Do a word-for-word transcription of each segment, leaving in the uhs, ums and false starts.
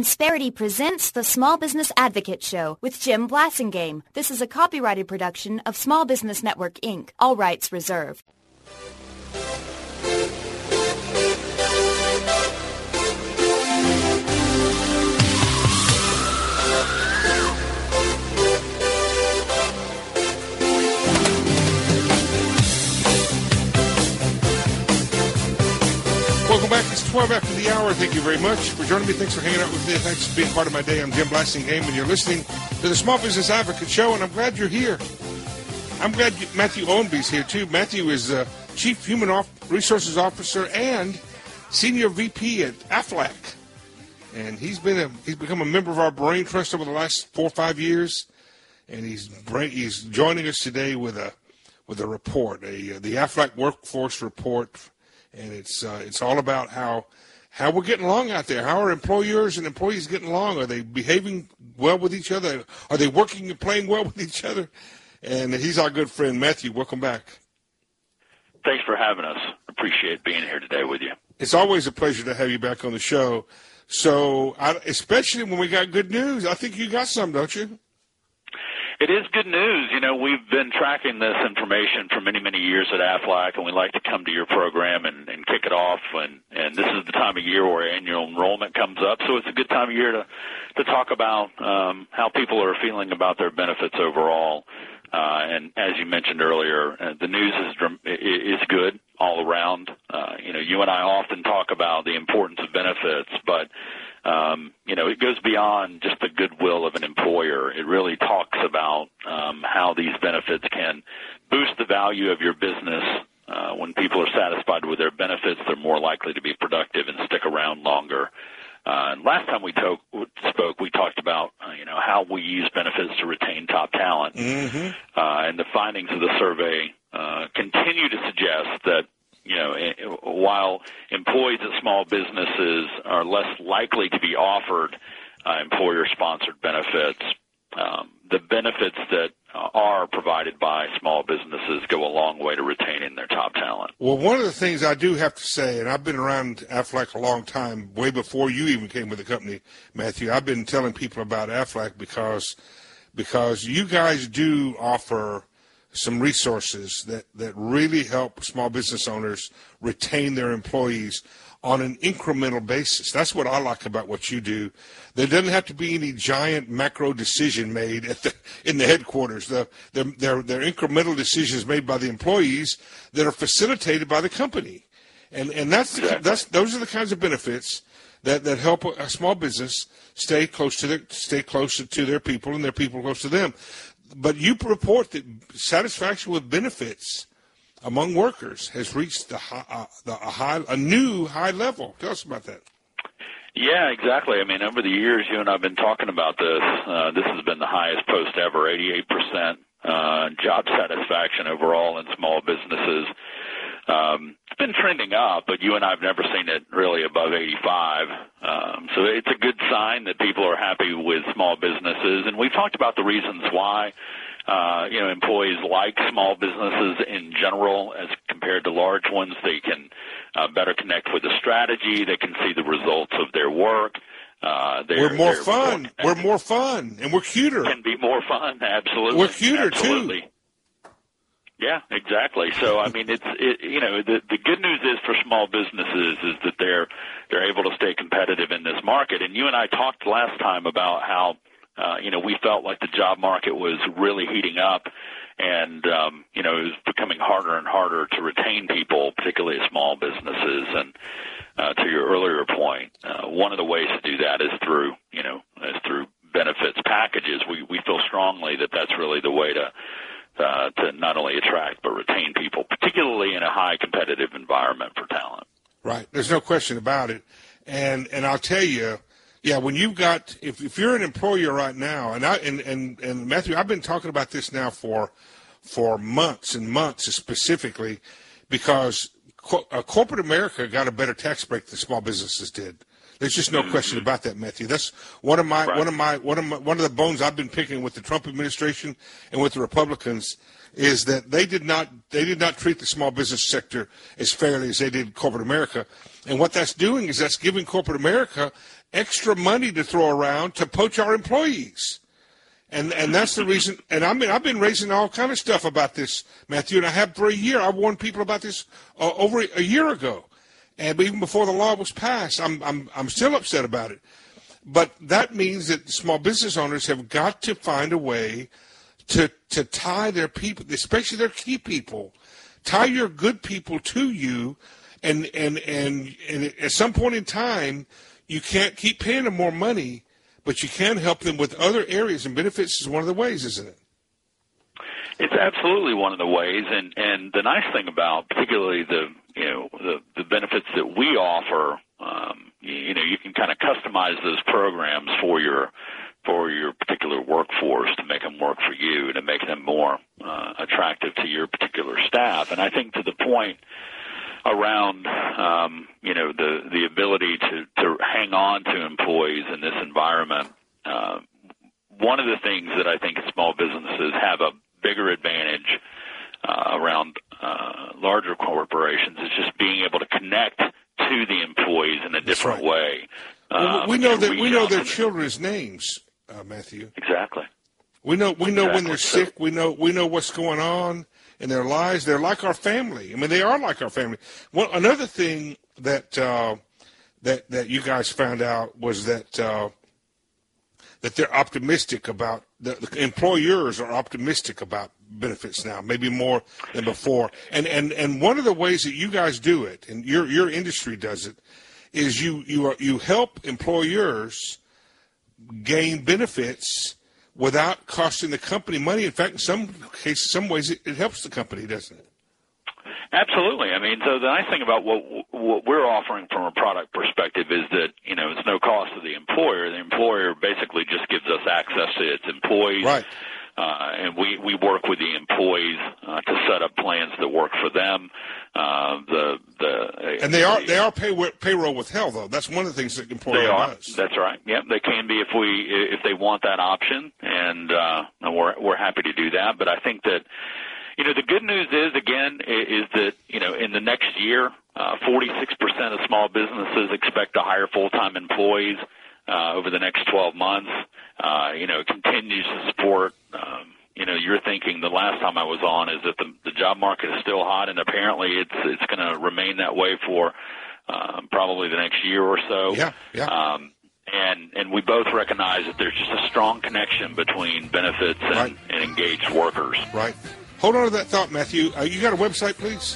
Insperity presents the Small Business Advocate Show with Jim Blasingame. This is a copyrighted production of Small Business Network, Incorporated. All rights reserved. Welcome back. It's twelve after the hour. Thank you very much for joining me. Thanks for hanging out with me. Thanks for being part of my day. I'm Jim Blasingame, and you're listening to the Small Business Advocate Show, and I'm glad you're here. I'm glad you, Matthew Owenby's here, too. Matthew is uh, Chief Human Off- Resources Officer and Senior V P at Aflac. And he's been a, he's become a member of our Brain Trust over the last four or five years, and he's he's joining us today with a with a report, a the Aflac Workforce Report. And it's uh, it's all about how how we're getting along out there. How are employers and employees getting along? Are they behaving well with each other? Are they working and playing well with each other? And he's our good friend, Matthew. Welcome back. Thanks for having us. Appreciate being here today with you. It's always a pleasure to have you back on the show. So, I, especially when we got good news. I think you got some, don't you? It is good news. You know, we've been tracking this information for many, many years at Aflac, and we like to come to your program and, and kick it off. And, and this is the time of year where annual enrollment comes up, so it's a good time of year to, to talk about um, how people are feeling about their benefits overall. Uh, and as you mentioned earlier, uh, the news is is good all around. Uh, you know, you and I often talk about the importance of benefits, but Um, you know, it goes beyond just the goodwill of an employer. It really talks about um, how these benefits can boost the value of your business. Uh, when people are satisfied with their benefits, they're more likely to be productive and stick around longer. Uh, and last time we to- spoke, we talked about, uh, you know, how we use benefits to retain top talent. Mm-hmm. Uh, and the findings of the survey uh, continue to suggest that, you know, while employees at small businesses are less likely to be offered uh, employer-sponsored benefits, um, the benefits that are provided by small businesses go a long way to retaining their top talent. Well, one of the things I do have to say, and I've been around Aflac a long time, way before you even came with the company, Matthew, I've been telling people about Aflac because because you guys do offer some resources that, that really help small business owners retain their employees on an incremental basis. That's what I like about what you do. There doesn't have to be any giant macro decision made at the, in the headquarters. The, they're, they're, they're incremental decisions made by the employees that are facilitated by the company. And, and that's, the, that's those are the kinds of benefits that, that help a small business stay close to their, stay closer to their people and their people close to them. But you report that satisfaction with benefits among workers has reached the high, uh, the a high, a new high level. Tell us about that. Yeah, exactly. I mean, over the years, you and I have been talking about this. Uh, this has been the highest post ever, eighty-eight percent uh, job satisfaction overall in small businesses. Um, it's been trending up, but you and I have never seen it really above eighty-five. Um, so it's a good sign that people are happy with small businesses. And we've talked about the reasons why, uh, you know, employees like small businesses in general as compared to large ones. They can uh, better connect with the strategy. They can see the results of their work. Uh, we're more fun. More, we're more fun, and we're cuter. Can be more fun, absolutely. We're cuter, absolutely. too. Yeah, exactly. So, I mean, it's it, you know, the the good news is for small businesses is that they're they're able to stay competitive in this market. And you and I talked last time about how uh, you know we felt like the job market was really heating up, and um, you know it was becoming harder and harder to retain people, particularly small businesses. And uh, to your earlier point, uh, one of the ways to do that is through you know is through benefits packages. We we feel strongly that that's really the way to. Uh, to not only attract but retain people, particularly in a high competitive environment for talent. Right. There's no question about it. And and I'll tell you, yeah, when you've got, if, if you're an employer right now, and I and, and, and Matthew, I've been talking about this now for for months and months specifically because co- uh, corporate America got a better tax break than small businesses did. There's just no mm-hmm. question about that, Matthew. That's one of my right. one of my one of my, one of the bones I've been picking with the Trump administration and with the Republicans is that they did not they did not treat the small business sector as fairly as they did corporate America. And what that's doing is that's giving corporate America extra money to throw around to poach our employees. And and that's the reason. And I mean, I've been raising all kind of stuff about this, Matthew, and I have for a year. I warned people about this uh, over a year ago, and even before the law was passed. I'm I'm I'm still upset about it. But that means that small business owners have got to find a way to to tie their people, especially their key people, tie your good people to you, and and and, and at some point in time, you can't keep paying them more money. But you can help them with other areas, and benefits is one of the ways, isn't it? It's absolutely one of the ways, and, and the nice thing about particularly the you know the, the benefits that we offer, um, you, you know, you can kind of customize those programs for your for your particular workforce to make them work for you, to make them more uh, attractive to your particular staff. And I think to the point around, um, you know, the, the ability to, to hang on to employees in this environment, uh, one of the things that I think small businesses have a bigger advantage uh, around uh, larger corporations is just being able to connect to the employees in a different right. way. Well, we know that we know their children's names, uh, Matthew. Exactly. We know we know exactly. when they're sick. We know we know what's going on in their lives. They're like our family. I mean, they are like our family. Well, another thing that uh, that that you guys found out was that uh, that they're optimistic about the, the employers are optimistic about benefits now, maybe more than before. And and and one of the ways that you guys do it, and your your industry does it, is you you are, you help employers gain benefits without costing the company money. In fact, in some cases, some ways, it, it helps the company, doesn't it? Absolutely. I mean, so the nice thing about what what we're offering from a product perspective is that, you know, it's no cost to the employer. The employer basically just gives us access to its employees. Right. Uh, and we, we work with the employees uh, to set up plans that work for them. Uh, the the and they are the, they are pay, payroll withheld, though. That's one of the things that employer they are. does. That's right. Yep, they can be if we if they want that option, and uh, we're we're happy to do that. But I think that, you know, the good news is, again, is that, you know, in the next year, uh, forty-six percent of small businesses expect to hire full-time employees uh, over the next twelve months. Uh, you know, it continues to support, um, you know, you're thinking the last time I was on is that the, the job market is still hot, and apparently it's it's going to remain that way for um, probably the next year or so. Yeah, yeah. Um, and and we both recognize that there's just a strong connection between benefits and, right. and engaged workers. Right. Hold on to that thought, Matthew. Uh, you got a website, please?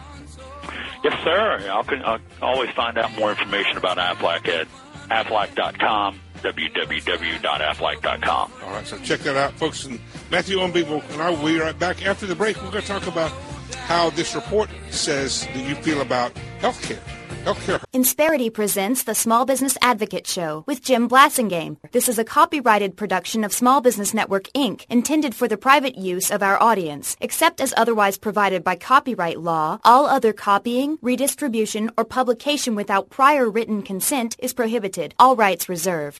Yes, sir. I'll, I'll always find out more information about Aflac at aflac dot com, w w w dot aflac dot com. All right, so check that out, folks. And Matthew Ownby will, and I will be right back after the break. We're going to talk about how this report says that you feel about health care. Healthcare. Insperity presents the Small Business Advocate Show with Jim Blassingame. This is a copyrighted production of Small Business Network, Incorporated, intended for the private use of our audience. Except as otherwise provided by copyright law, all other copying, redistribution, or publication without prior written consent is prohibited. All rights reserved.